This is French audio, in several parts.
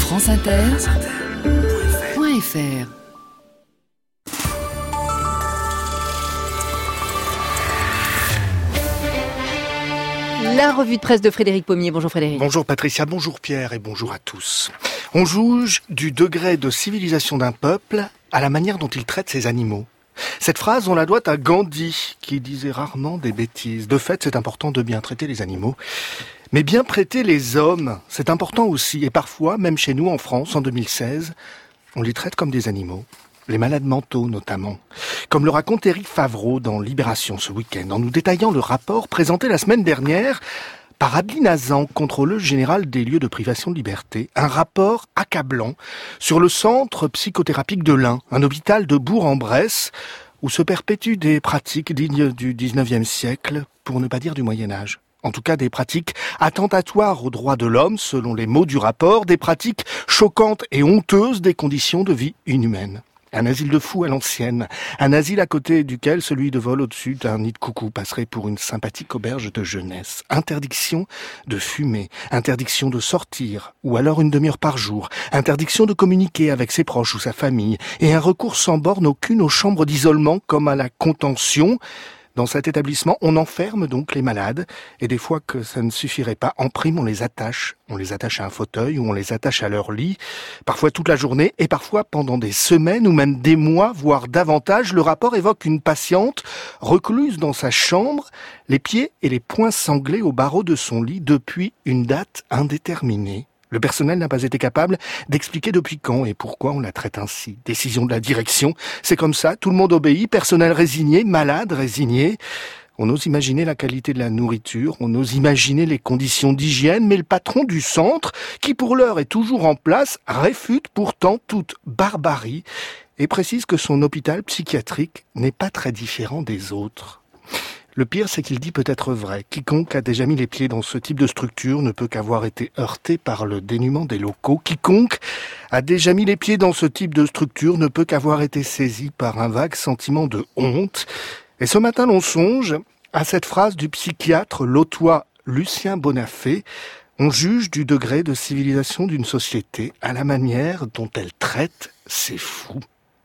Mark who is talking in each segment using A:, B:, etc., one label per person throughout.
A: franceinter.fr.
B: La revue de presse de Frédéric Pommier. Bonjour Frédéric.
C: Bonjour Patricia, bonjour Pierre et bonjour à tous. On juge du degré de civilisation d'un peuple à la manière dont il traite ses animaux. Cette phrase, on la doit à Gandhi, qui disait rarement des bêtises. De fait, c'est important de bien traiter les animaux. Mais bien traiter les hommes, c'est important aussi. Et parfois, même chez nous en France, en 2016, on les traite comme des animaux. Les malades mentaux notamment. Comme le raconte Éric Favreau dans Libération ce week-end, en nous détaillant le rapport présenté la semaine dernière par Adeline Hazan, contrôleuse générale des lieux de privation de liberté. Un rapport accablant sur le centre psychothérapique de l'Ain, un hôpital de Bourg-en-Bresse, où se perpétuent des pratiques dignes du 19e siècle, pour ne pas dire du Moyen-Âge. En tout cas, des pratiques attentatoires aux droits de l'homme, selon les mots du rapport, des pratiques choquantes et honteuses des conditions de vie inhumaines. Un asile de fous à l'ancienne, un asile à côté duquel celui de vol au-dessus d'un nid de coucou passerait pour une sympathique auberge de jeunesse. Interdiction de fumer, interdiction de sortir, ou alors une demi-heure par jour, interdiction de communiquer avec ses proches ou sa famille, et un recours sans borne aucune aux chambres d'isolement comme à la contention. Dans cet établissement, on enferme donc les malades, et des fois que ça ne suffirait pas, en prime on les attache à un fauteuil ou on les attache à leur lit, parfois toute la journée, et parfois pendant des semaines ou même des mois, voire davantage. Le rapport évoque une patiente recluse dans sa chambre, les pieds et les poings sanglés au barreau de son lit depuis une date indéterminée. Le personnel n'a pas été capable d'expliquer depuis quand et pourquoi on la traite ainsi. Décision de la direction, c'est comme ça, tout le monde obéit, personnel résigné, malade résigné. On ose imaginer la qualité de la nourriture, on ose imaginer les conditions d'hygiène, mais le patron du centre, qui pour l'heure est toujours en place, réfute pourtant toute barbarie et précise que son hôpital psychiatrique n'est pas très différent des autres. Le pire, c'est qu'il dit peut-être vrai. Quiconque a déjà mis les pieds dans ce type de structure ne peut qu'avoir été heurté par le dénuement des locaux. Quiconque a déjà mis les pieds dans ce type de structure ne peut qu'avoir été saisi par un vague sentiment de honte. Et ce matin, l'on songe à cette phrase du psychiatre lotois Lucien Bonafé. On juge du degré de civilisation d'une société à la manière dont elle traite ses fous.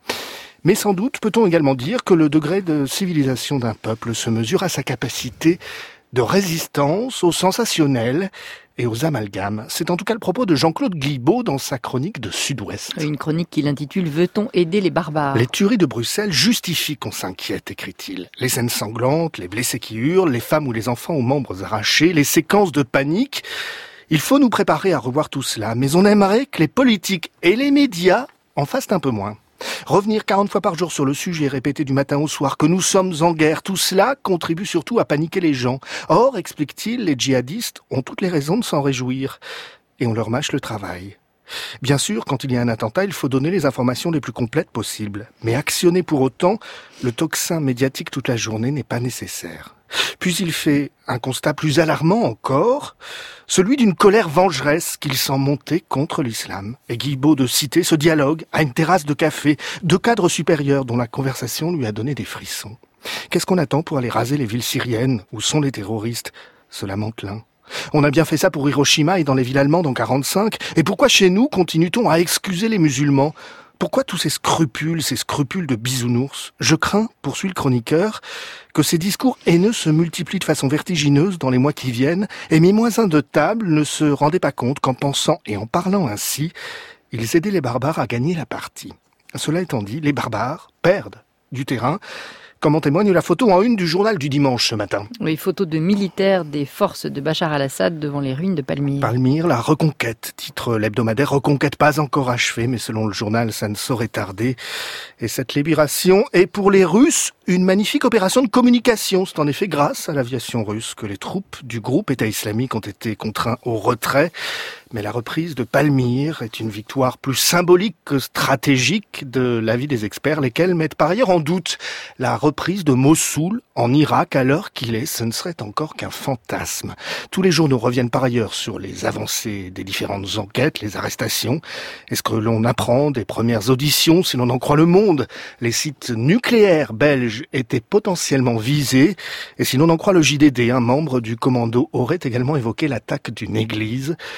C: Mais sans doute peut-on également dire que le degré de civilisation d'un peuple se mesure à sa capacité de résistance au sensationnel et aux amalgames. C'est en tout cas le propos de Jean-Claude Guibaud dans sa chronique de Sud-Ouest.
B: Une chronique qu'il intitule « Veut-on aider les barbares ?»
C: Les tueries de Bruxelles justifient qu'on s'inquiète, écrit-il. Les scènes sanglantes, les blessés qui hurlent, les femmes ou les enfants aux membres arrachés, les séquences de panique. Il faut nous préparer à revoir tout cela, mais on aimerait que les politiques et les médias en fassent un peu moins. Revenir 40 fois par jour sur le sujet, répéter du matin au soir que nous sommes en guerre, tout cela contribue surtout à paniquer les gens. Or, explique-t-il, les djihadistes ont toutes les raisons de s'en réjouir. Et on leur mâche le travail. Bien sûr, quand il y a un attentat, il faut donner les informations les plus complètes possibles. Mais actionner pour autant le tocsin médiatique toute la journée n'est pas nécessaire. Puis il fait un constat plus alarmant encore, celui d'une colère vengeresse qu'il sent monter contre l'islam. Et Guibaud de citer ce dialogue à une terrasse de café, deux cadres supérieurs dont la conversation lui a donné des frissons. Qu'est-ce qu'on attend pour aller raser les villes syriennes où sont les terroristes ? Se lamente l'un. On a bien fait ça pour Hiroshima et dans les villes allemandes en 45. Et pourquoi chez nous continue-t-on à excuser les musulmans ? Pourquoi tous ces scrupules de bisounours ? Je crains, poursuit le chroniqueur, que ces discours haineux se multiplient de façon vertigineuse dans les mois qui viennent, et mes moins de table ne se rendaient pas compte qu'en pensant et en parlant ainsi, ils aidaient les barbares à gagner la partie. Cela étant dit, les barbares perdent du terrain, comme en témoigne la photo en une du journal du dimanche ce matin.
B: Oui, photo de militaires des forces de Bachar al-Assad devant les ruines de Palmyre.
C: Palmyre, la reconquête, titre l'hebdomadaire, reconquête pas encore achevée, mais selon le journal, ça ne saurait tarder. Et cette libération est pour les Russes une magnifique opération de communication. C'est en effet grâce à l'aviation russe que les troupes du groupe État islamique ont été contraints au retrait. Mais la reprise de Palmyre est une victoire plus symbolique que stratégique de l'avis des experts, lesquels mettent par ailleurs en doute la reprise de Mossoul en Irak à l'heure qu'il est. Ce ne serait encore qu'un fantasme. Tous les journaux reviennent par ailleurs sur les avancées des différentes enquêtes, les arrestations. Est-ce que l'on apprend des premières auditions, si l'on en croit Le Monde? Les sites nucléaires belges étaient potentiellement visés. Et si l'on en croit le JDD, un membre du commando aurait également évoqué l'attaque d'une église, une attaque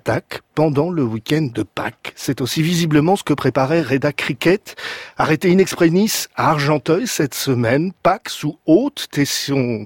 C: attaque pendant le week-end de Pâques. C'est aussi visiblement ce que préparait Reda Cricket, arrêté in extremis à Argenteuil cette semaine. Pâques sous haute tension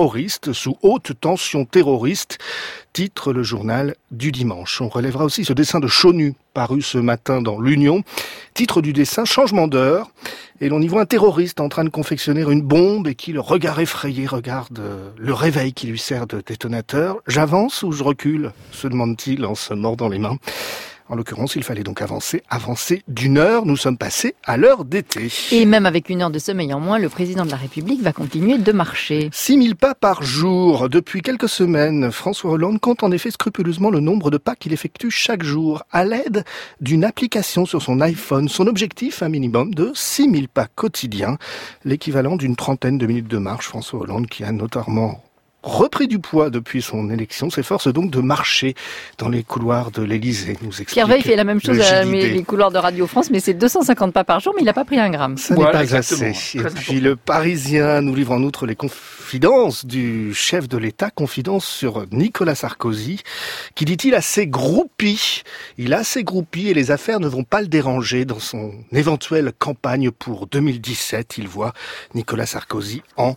C: terroriste, titre le journal du dimanche. On relèvera aussi ce dessin de Chonu, paru ce matin dans l'Union. Titre du dessin, changement d'heure. Et l'on y voit un terroriste en train de confectionner une bombe et qui, le regard effrayé, regarde le réveil qui lui sert de détonateur. J'avance ou je recule ? Se demande-t-il en se mordant les mains. En l'occurrence, il fallait donc avancer d'une heure. Nous sommes passés à l'heure d'été.
B: Et même avec une heure de sommeil en moins, le président de la République va continuer de marcher.
C: 6000 pas par jour. Depuis quelques semaines, François Hollande compte en effet scrupuleusement le nombre de pas qu'il effectue chaque jour à l'aide d'une application sur son iPhone. Son objectif, un minimum de 6000 pas quotidiens, l'équivalent d'une trentaine de minutes de marche. François Hollande qui a notamment repris du poids depuis son élection, s'efforce donc de marcher dans les couloirs de l'Élysée, nous explique
B: Pierre Veil fait la même chose à les couloirs de Radio France, mais c'est 250 pas par jour, mais il n'a pas pris un gramme.
C: Ça n'est pas assez. Et puis le Parisien nous livre en outre les confidences du chef de l'État, confidences sur Nicolas Sarkozy, qui dit-il a ses groupies. Il a ses groupies et les affaires ne vont pas le déranger dans son éventuelle campagne pour 2017. Il voit Nicolas Sarkozy en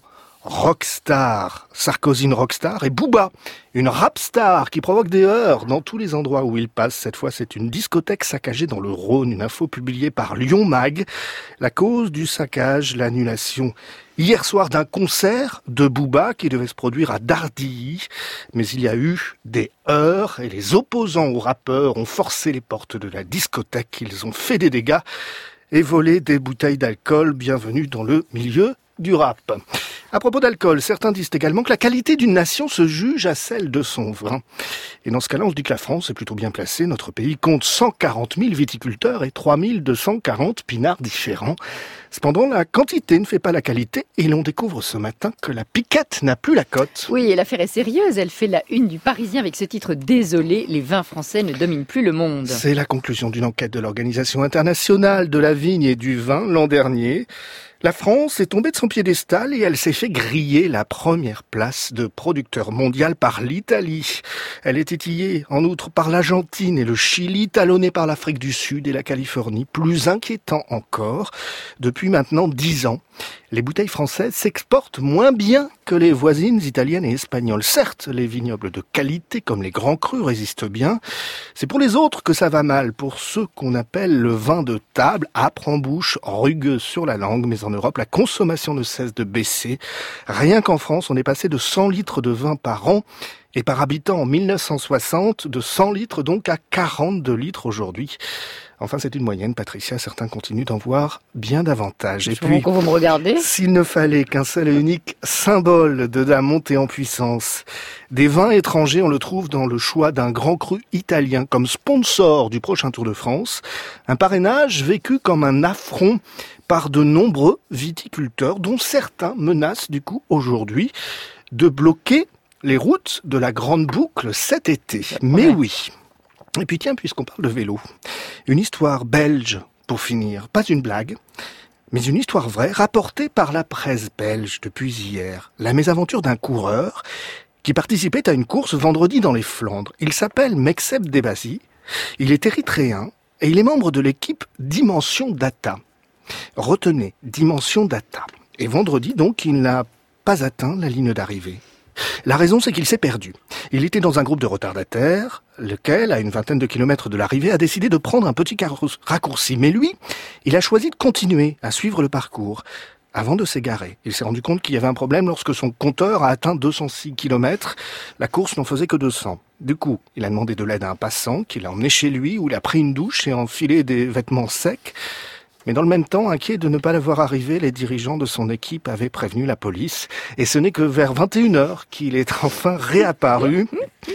C: rockstar. Sarkozy, une rockstar, et Booba, une rapstar qui provoque des heurts dans tous les endroits où il passe. Cette fois, c'est une discothèque saccagée dans le Rhône. Une info publiée par Lyon Mag. La cause du saccage, l'annulation hier soir d'un concert de Booba qui devait se produire à Dardilly. Mais il y a eu des heurts et les opposants aux rappeurs ont forcé les portes de la discothèque. Ils ont fait des dégâts et volé des bouteilles d'alcool. Bienvenue dans le milieu du rap. À propos d'alcool, certains disent également que la qualité d'une nation se juge à celle de son vin. Et dans ce cas-là, on se dit que la France est plutôt bien placée. Notre pays compte 140 000 viticulteurs et 3 240 pinards différents. Cependant, la quantité ne fait pas la qualité et l'on découvre ce matin que la piquette n'a plus la cote.
B: Oui, et l'affaire est sérieuse. Elle fait la une du Parisien avec ce titre « Désolé, les vins français ne dominent plus le monde ».
C: C'est la conclusion d'une enquête de l'Organisation internationale de la vigne et du vin l'an dernier. La France est tombée de son piédestal et elle s'est fait griller la première place de producteur mondial par l'Italie. Elle est étillée en outre par l'Argentine et le Chili, talonnée par l'Afrique du Sud et la Californie. Plus inquiétant encore, depuis maintenant 10 ans, les bouteilles françaises s'exportent moins bien que les voisines italiennes et espagnoles. Certes, les vignobles de qualité comme les grands crus résistent bien. C'est pour les autres que ça va mal, pour ceux qu'on appelle le vin de table, âpre en bouche, rugueux sur la langue. Mais en Europe, la consommation ne cesse de baisser. Rien qu'en France, on est passé de 100 litres de vin par an et par habitant en 1960, de 100 litres donc à 42 litres aujourd'hui. Enfin, c'est une moyenne, Patricia. Certains continuent d'en voir bien davantage. Et puis,
B: quand vous me regardez,
C: s'il ne fallait qu'un seul et unique symbole de la montée en puissance des vins étrangers, on le trouve dans le choix d'un grand cru italien comme sponsor du prochain Tour de France. Un parrainage vécu comme un affront par de nombreux viticulteurs, dont certains menacent du coup aujourd'hui de bloquer les routes de la Grande Boucle cet été. Mais oui. Et puis tiens, puisqu'on parle de vélo, une histoire belge pour finir, pas une blague, mais une histoire vraie rapportée par la presse belge depuis hier. La mésaventure d'un coureur qui participait à une course vendredi dans les Flandres. Il s'appelle Mekseb Debasi, il est érythréen et il est membre de l'équipe Dimension Data. Retenez, Dimension Data. Et vendredi donc, il n'a pas atteint la ligne d'arrivée. La raison, c'est qu'il s'est perdu. Il était dans un groupe de retardataires, lequel, à une vingtaine de kilomètres de l'arrivée, a décidé de prendre un petit raccourci. Mais lui, il a choisi de continuer à suivre le parcours. Avant de s'égarer, il s'est rendu compte qu'il y avait un problème lorsque son compteur a atteint 206 kilomètres. La course n'en faisait que 200. Du coup, il a demandé de l'aide à un passant, qui l'a emmené chez lui, où il a pris une douche et enfilé des vêtements secs. Mais dans le même temps, inquiet de ne pas l'avoir arrivé, les dirigeants de son équipe avaient prévenu la police. Et ce n'est que vers 21h qu'il est enfin réapparu.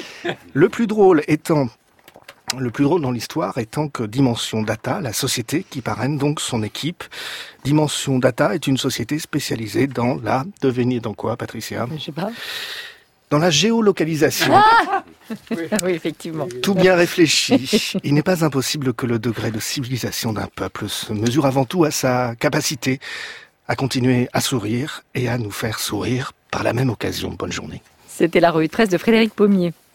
C: Le plus drôle dans l'histoire étant que Dimension Data, la société qui parraine donc son équipe, Dimension Data est une société spécialisée dans la... Devinez dans quoi, Patricia ?
B: Je sais pas.
C: Dans la géolocalisation.
B: Ah oui, effectivement.
C: Tout bien réfléchi. Il n'est pas impossible que le degré de civilisation d'un peuple se mesure avant tout à sa capacité à continuer à sourire et à nous faire sourire par la même occasion. Bonne journée.
B: C'était la revue de presse de Frédéric Pommier.